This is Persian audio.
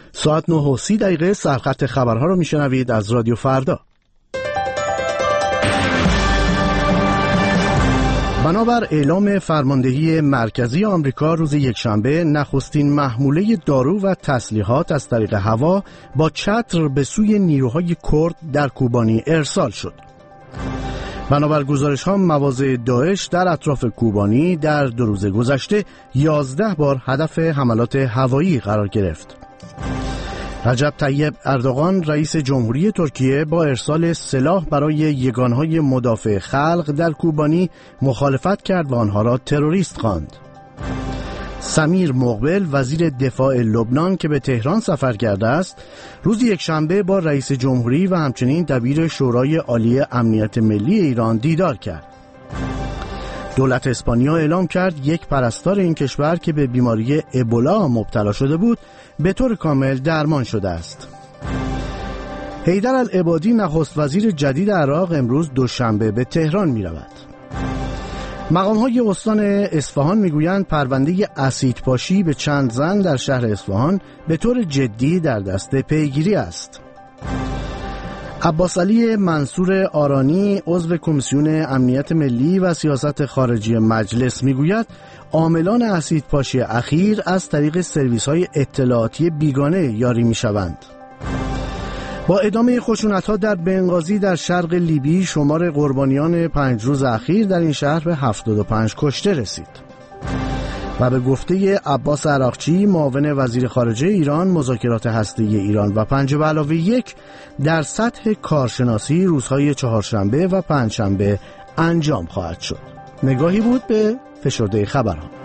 ساعت 9:30 سرخط خبرها رو میشنوید از رادیو فردا. بنابر اعلام فرماندهی مرکزی آمریکا روز یکشنبه، نخستین محموله دارو و تسلیحات از طریق هوا با چتر به سوی نیروهای کرد در کوبانی ارسال شد. بنابر گزارش‌ها، مواضع داعش در اطراف کوبانی در 2 روز گذشته 11 بار هدف حملات هوایی قرار گرفت. رجب طیب اردوغان رئیس جمهوری ترکیه با ارسال سلاح برای یگانهای مدافع خلق در کوبانی مخالفت کرد و آنها را تروریست خواند. سمیر مقبل وزیر دفاع لبنان که به تهران سفر کرده است، روز یکشنبه با رئیس جمهوری و همچنین دبیر شورای عالی امنیت ملی ایران دیدار کرد. دولت اسپانیا اعلام کرد یک پرستار این کشور که به بیماری ابولا مبتلا شده بود به طور کامل درمان شده است. حیدر العبادی نخست وزیر جدید عراق امروز دوشنبه به تهران می رود. مقام‌های استان اصفهان میگویند پرونده اسیدپاشی به چند زن در شهر اصفهان به طور جدی در دست پیگیری است. عباس علی منصور آرانی عضو کمیسیون امنیت ملی و سیاست خارجی مجلس میگوید عاملان اسیدپاشی اخیر از طریق سرویس‌های اطلاعاتی بیگانه یاری میشوند. با ادامه خشونت‌ها در بنغازی در شرق لیبی، شمار قربانیان 5 روز اخیر در این شهر به 75 کشته رسید. و به گفته عباس عراقچی معاون وزیر خارجه ایران، مذاکرات هسته‌ای ایران و 5+1 در سطح کارشناسی روزهای چهارشنبه و پنجشنبه انجام خواهد شد. نگاهی بود به فشرده خبرها.